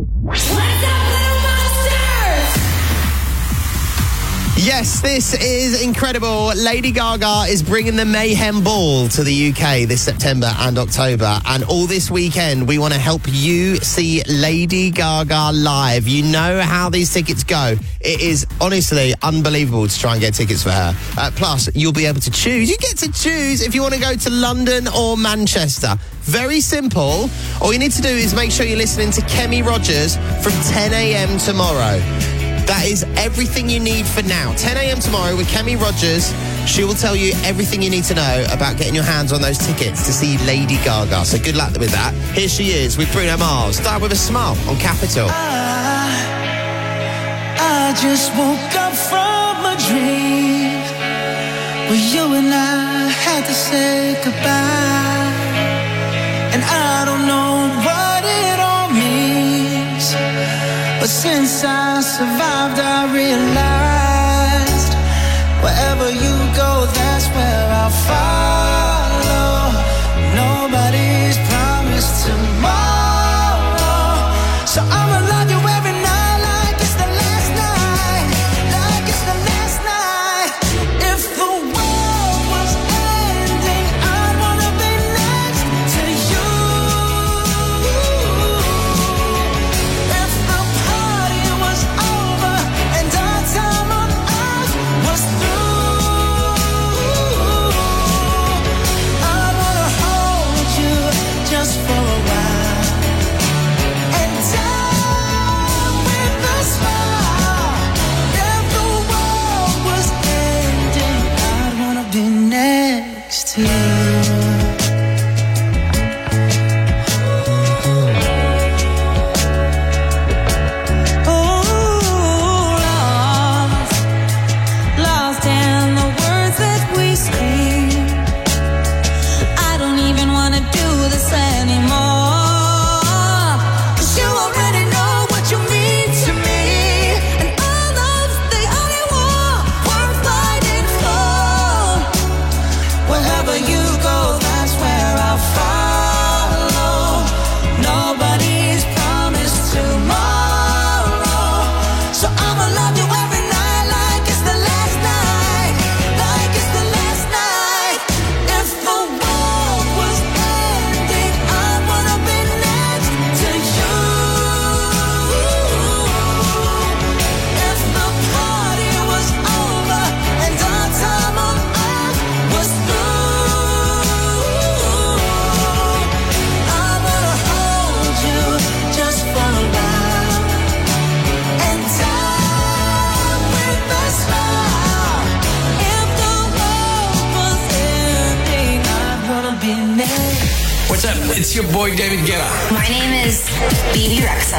Yes, this is incredible. Lady Gaga is bringing the Mayhem Ball to the U K this September and October. And all this weekend, we want to help you see Lady Gaga live. You know how these tickets go. It is honestly unbelievable to try and get tickets for her. Uh, plus, you'll be able to choose. You get to choose if you want to go to London or Manchester. Very simple. All you need to do is make sure you're listening to Kemi Rogers from ten a.m. tomorrow. That is everything you need for now. ten a.m. tomorrow with Kemi Rogers. She will tell you everything you need to know about getting your hands on those tickets to see Lady Gaga. So good luck with that. Here she is with Bruno Mars. Start with a smile on Capital. I, I just woke up from a dream where you and I had to say goodbye. And I don't know what it all means, but since I survived, I realized wherever you go, that's where I'll follow. Nobody's promised tomorrow, so I'ma love you every night like it's the last night, like it's the last night. If the world was ending, I'd wanna be next to you. up? It's your boy David Guetta. My name is Bebe Rexha.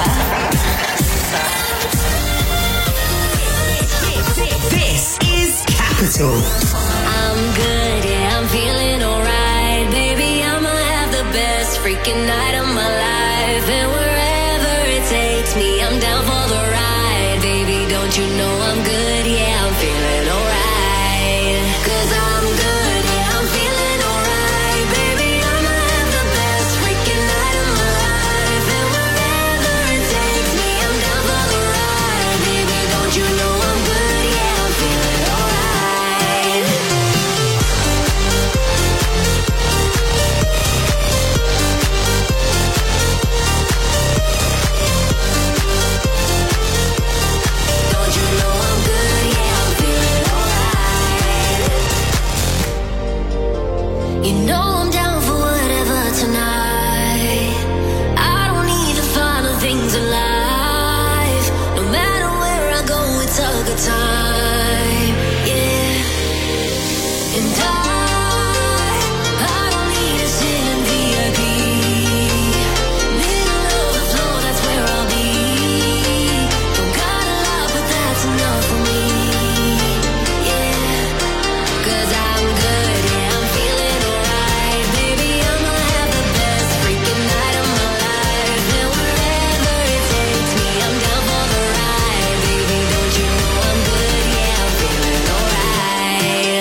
This is Capital. I'm good, yeah, I'm feeling alright. Baby, I'ma have the best freaking night of my life. And wherever it takes me, I'm down for the ride. Baby, don't you know I'm good, yeah, I'm feeling alright. Cause I'm good, yeah, I'm feeling alright. Baby, I'ma have the best freaking night of my life. And wherever it takes me, I'm down for the ride. Baby, don't you know I'm good, yeah, I'm feeling alright. Don't you know I'm good, yeah, I'm feeling alright. You know I'm down for whatever tonight. I don't need the final things in life. No matter where I go, it's a good time. Yeah. And I, I don't need to sit in V I P. Middle of the floor, that's where I'll be. Don't got a lot, but that's enough for me. Yeah. Cause I'm good, yeah, I'm feeling alright. Baby, I'ma have the best freaking night of my life. And wherever it takes me, I'm down for the ride. Baby, don't you know I'm good, yeah, I'm feeling alright.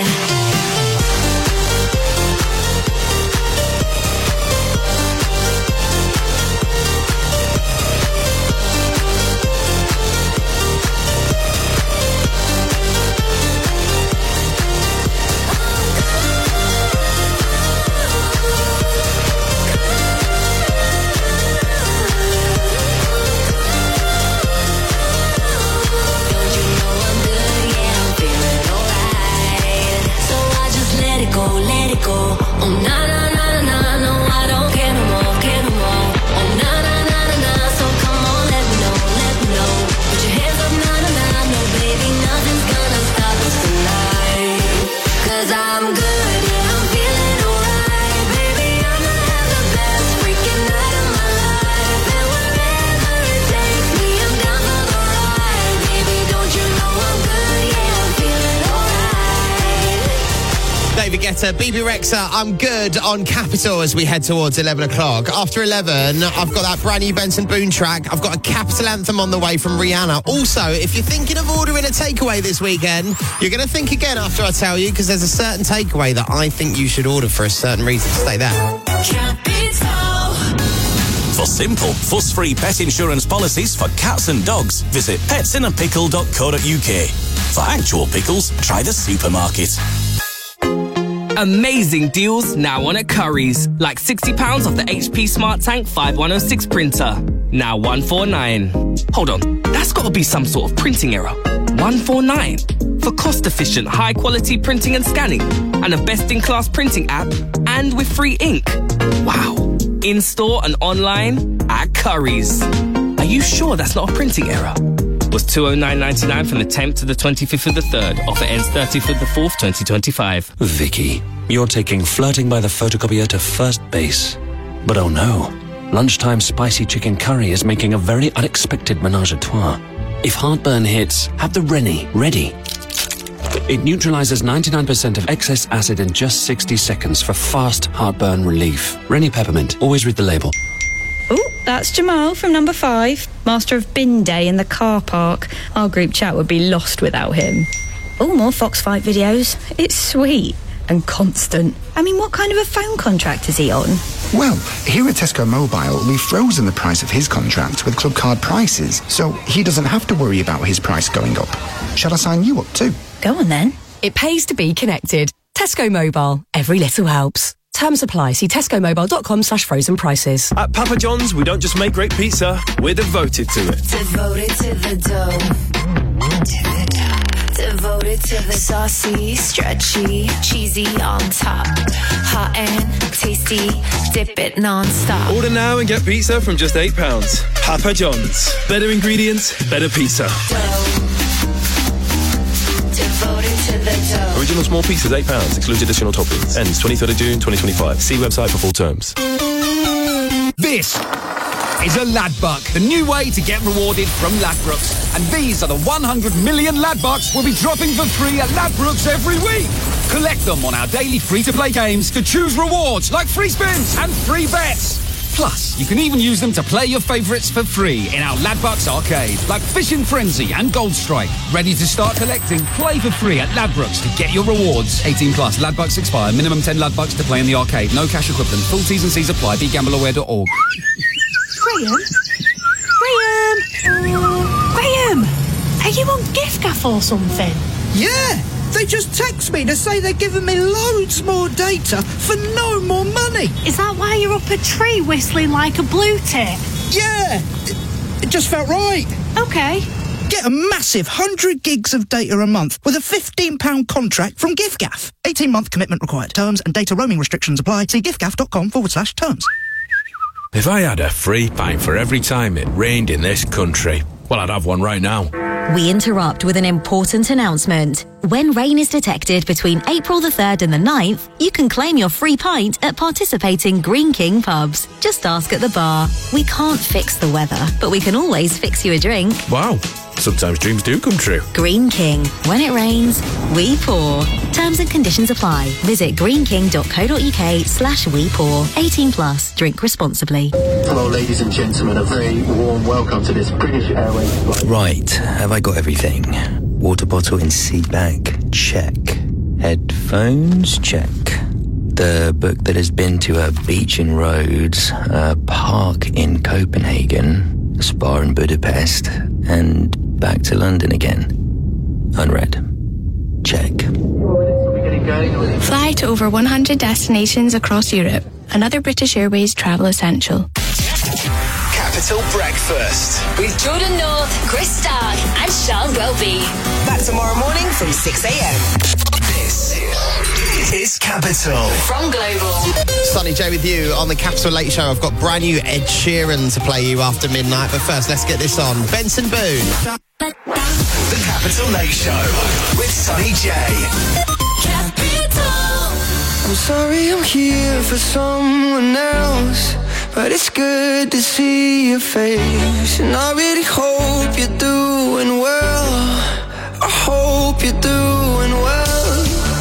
Don't you know I'm good, yeah, I'm feeling alright. So I just let it go, let it go. Oh na na na na na, no, I don't care no more, care no more. Oh na na na na na, so come on, let me know, let me know. Put your hands up, na na na, no baby, nothing's gonna stop us tonight. Cause I'm good, yeah, I'm feeling alright. Baby, I'ma have the best freaking night of my life. And wherever it takes me, I'm down for the ride. Baby, don't you know I'm good, yeah, I'm feeling alright. David Guetta, Bebe Rexha, I'm good on Capital as we head towards eleven o'clock. After eleven, I've got that brand new Benson Boone track. I've got a Capital anthem on the way from Rihanna. Also, if you're thinking of ordering a takeaway this weekend, you're going to think again after I tell you, because there's a certain takeaway that I think you should order for a certain reason. Stay there. For simple, fuss-free pet insurance policies for cats and dogs, visit pets in a pickle dot co dot uk. For actual pickles, try the supermarket. Amazing deals now on at Currys. Like sixty pounds off the H P Smart Tank five one oh six printer. Now one forty-nine. Hold on, that's got to be some sort of printing error. one forty-nine. For cost-efficient, high-quality printing and scanning. And a best-in-class printing app. And with free ink. Wow. In-store and online at Currys. Are you sure that's not a printing error? Was two oh nine ninety-nine from the tenth to the twenty-fifth of the third. Offer ends thirtieth of the fourth, twenty twenty-five. Vicky, you're taking flirting by the photocopier to first base. But oh no, lunchtime spicy chicken curry is making a very unexpected menage a trois. If heartburn hits, have the Rennie ready. It neutralizes ninety-nine percent of excess acid in just sixty seconds for fast heartburn relief. Rennie Peppermint, always read the label. Oh, that's Jamal from number five, master of bin day in the car park. Our group chat would be lost without him. Oh, more Fox five videos. It's sweet and constant. I mean, what kind of a phone contract is he on? Well, here at Tesco Mobile, we've frozen the price of his contract with club card prices, so he doesn't have to worry about his price going up. Shall I sign you up too? Go on then. It pays to be connected. Tesco Mobile. Every little helps. Terms apply. See tescomobile.com slash frozen prices. At Papa John's, we don't just make great pizza, we're devoted to it. Devoted to the dough. To the dough. Devoted to the saucy, stretchy, cheesy on top. Hot and tasty, dip it non-stop. Order now and get pizza from just eight pounds. Papa John's. Better ingredients, better pizza. Devoted to the dough. Original small pizzas, eight pounds. Excludes additional toppings. Ends twenty-third of June, twenty twenty-five. See website for full terms. This is a Ladbuck, the new way to get rewarded from Ladbrokes. And these are the one hundred million Ladbucks we'll be dropping for free at Ladbrokes every week. Collect them on our daily free-to-play games to choose rewards like free spins and free bets. Plus, you can even use them to play your favourites for free in our Ladbucks arcade, like Fishing Frenzy and Gold Strike. Ready to start collecting? Play for free at Ladbrokes to get your rewards. eighteen plus. Ladbucks expire. Minimum ten Ladbucks to play in the arcade. No cash equivalent. Full T's and C's apply. Be gamble aware dot org. Graham? Graham? Graham? Are you on GiftGaff or something? Yeah! They just text me to say they're giving me loads more data for no more money. Is that why you're up a tree whistling like a blue tit? Yeah! It, it just felt right. Okay. Get a massive one hundred gigs of data a month with a fifteen pound contract from GiftGaff. eighteen month commitment required. Terms and data roaming restrictions apply. See giftgaff.com forward slash terms. If I had a free pint for every time it rained in this country, well, I'd have one right now. We interrupt with an important announcement. When rain is detected between April the third and the ninth, you can claim your free pint at participating Green King pubs. Just ask at the bar. We can't fix the weather, but we can always fix you a drink. Wow, sometimes dreams do come true. Green King. When it rains, we pour. Terms and conditions apply. Visit greenking.co.uk slash we pour. eighteen plus. Drink responsibly. Hello, ladies and gentlemen. A very warm welcome to this British Airways flight. Right, have I got everything? Water bottle in seat back, check. Headphones, check. The book that has been to a beach in Rhodes, a park in Copenhagen, a spa in Budapest, and back to London again. Unread. Check. Fly to over one hundred destinations across Europe. Another British Airways travel essential. Capital Breakfast With Jordan North, Chris Stark, and Sean Welby. Back tomorrow morning from six a.m. This is Capital. From Global. Sonny J with you on the Capital Late Show. I've got brand new Ed Sheeran to play you after midnight. But first, let's get this on. Benson Boone. The Capital Late Show with Sonny J. I'm sorry I'm here for someone else, but it's good to see your face. And I really hope you're doing well. I hope you're doing well.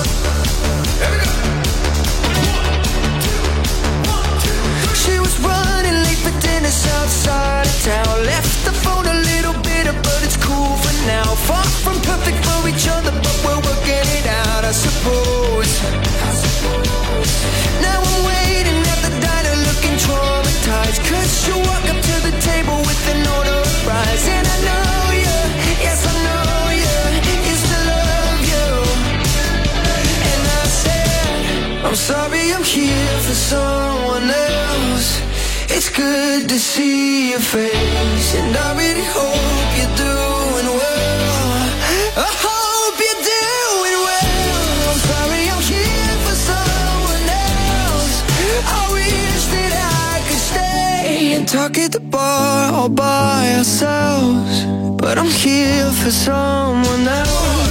She was running late for dinner outside of town. Left the phone a little bitter, but it's cool for now. Far from perfect for each other, but we're working it out, I suppose. Now I'm waiting at the diner looking traumatized, cause you walk up to the table with an order of fries. And I know you, yes I know you, used to love you. And I said, I'm sorry I'm here for someone else. It's good to see your face, and I really hope you're doing well. I hope you're doing well. I'm sorry I'm here for someone else. I wish that I could stay and talk at the bar all by ourselves, but I'm here for someone else.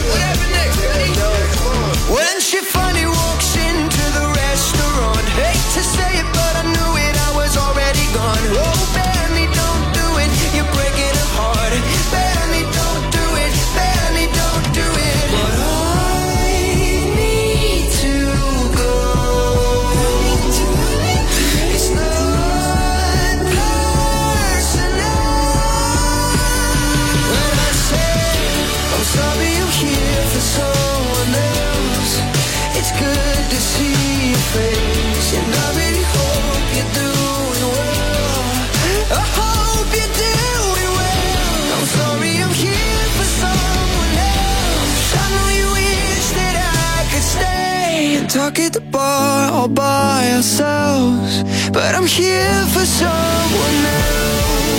When she finally walks into the restaurant, hate to say it, but I knew it, I was already gone. Oh, Benny, don't do it, you're breaking her heart. Benny, don't do it, Benny, don't do it. But I need to go. It's not personal. When I say I'm sorry I'm here for someone else, it's good to see your face, and I really hope you're doing well. I hope you're doing well. I'm sorry I'm here for someone else. I know you wish that I could stay and talk at the bar all by ourselves, but I'm here for someone else.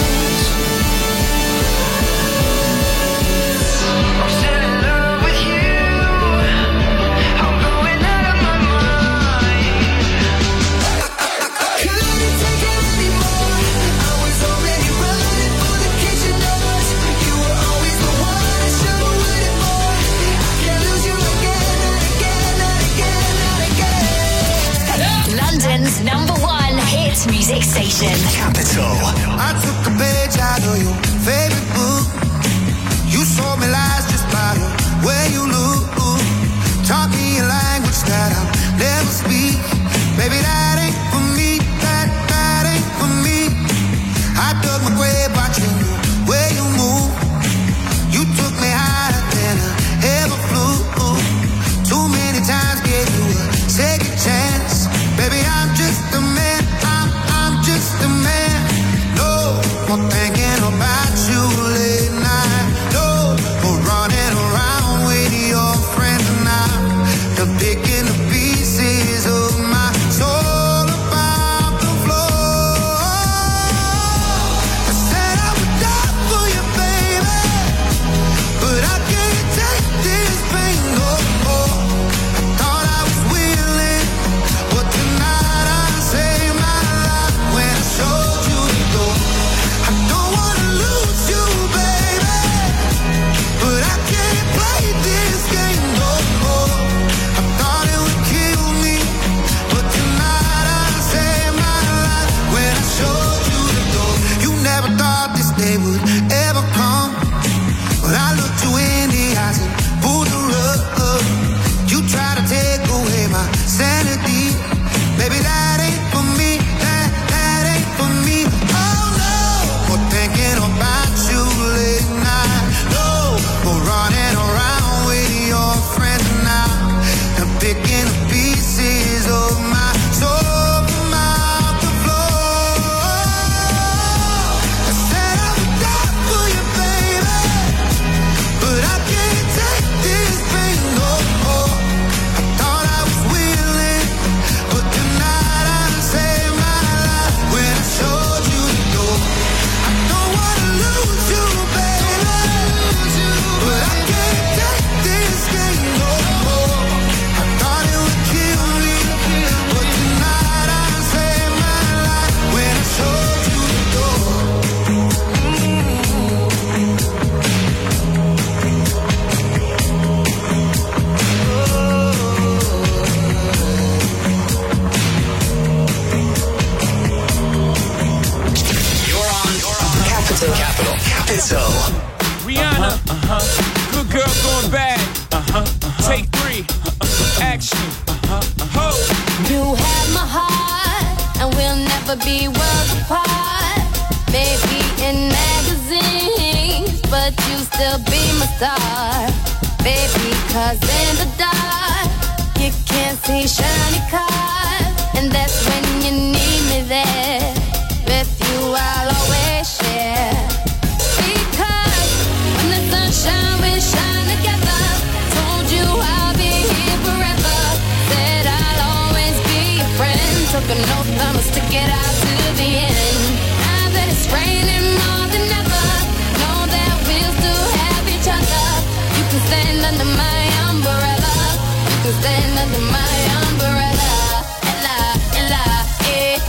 I'm still in love with you. I'm going out of my mind. Couldn't take it anymore. I was already running for the kitchen doors. You were always the one I should have waited for. I can't lose you again and again and again and again. London's number one hit music station. Capital. I took a page out of your favorite book. You sold me lies just by the way you look. Taught me a language that I'll never speak. Baby, that ain't for me. That, that ain't for me. I dug my grave watching the way you move. You took me higher than I ever flew. Too many times gave you a second chance. Baby, I'm just a man. I'm, I'm just a man. No more thinking about you late night. No more running around with your friends now. They're picking the pieces of my soul about the floor. I said I would die for you, baby, but I can't take this pain no more. I thought I was willing, but tonight I saved my life when I showed you the door. I don't wanna lose you, baby, but I can't play this game no more. I thought it would kill me, but tonight I saved my life when I showed you the door. You never thought this day would ever come, but I looked you in the eyes and pulled the rug. You tried to take away my sanity. Baby, that ain't for me. That, that ain't for me. Oh no, more thinking about you late night. No, more running around with your friends now. I'm picking the pieces of my soul from out the floor. I said I would die for you, baby, but I can't take this pain no more. I thought I was willing, but tonight I saved my life when I showed you the door. I don't wanna lose you, baby, but I can't take this game no more. I thought it would kill me, but tonight I saved my life when I showed you the door. You're on. Capital. Capital. Capital. Rihanna, uh-huh. Good girl going bad. Uh-huh. Take three. Action. Ho. You have my heart, and we'll never be worlds apart. Maybe in magazines, but you still be my star. Baby, cause in the dark, you can't see shiny cars. And that's when you need me there. With you I'll always share. Because when the sun shines, we shine together. Told you I'll be here forever. Said I'll always be your friend. Took an oath, I'ma stick it out to the end. Now that it's raining more than ever, know that we'll still have each other. You can stand under my umbrella. You can stand under my umbrella.